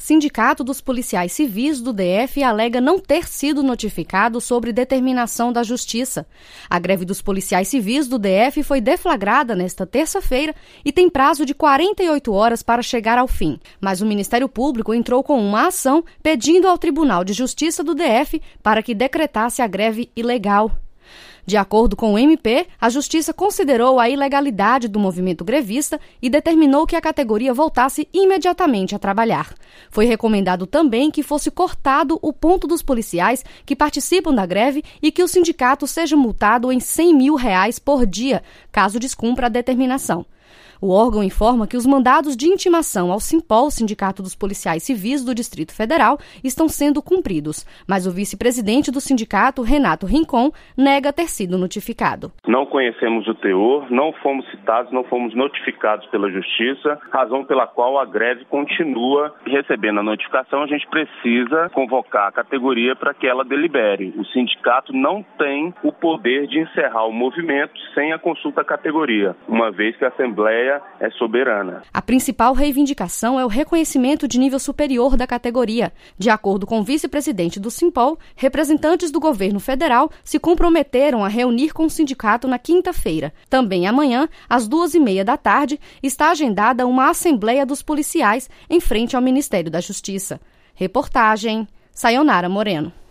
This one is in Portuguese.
Sindicato dos Policiais Civis do DF alega não ter sido notificado sobre determinação da Justiça. A greve dos policiais civis do DF foi deflagrada nesta terça-feira e tem prazo de 48 horas para chegar ao fim. Mas o Ministério Público entrou com uma ação pedindo ao Tribunal de Justiça do DF para que decretasse a greve ilegal. De acordo com o MP, a Justiça considerou a ilegalidade do movimento grevista e determinou que a categoria voltasse imediatamente a trabalhar. Foi recomendado também que fosse cortado o ponto dos policiais que participam da greve e que o sindicato seja multado em R$100 mil por dia, caso descumpra a determinação. O órgão informa que os mandados de intimação ao Simpol, Sindicato dos Policiais Civis do Distrito Federal, estão sendo cumpridos, mas o vice-presidente do sindicato, Renato Rincon, nega ter sido notificado. Não conhecemos o teor, não fomos citados, não fomos notificados pela Justiça, razão pela qual a greve continua. Recebendo a notificação, a gente precisa convocar a categoria para que ela delibere. O sindicato não tem o poder de encerrar o movimento sem a consulta à categoria, uma vez que a Assembleia é soberana. A principal reivindicação é o reconhecimento de nível superior da categoria. De acordo com o vice-presidente do Simpol, representantes do governo federal se comprometeram a reunir com o sindicato na quinta-feira. Também amanhã, às 14h30 da tarde, está agendada uma Assembleia dos Policiais em frente ao Ministério da Justiça. Reportagem Sayonara Moreno.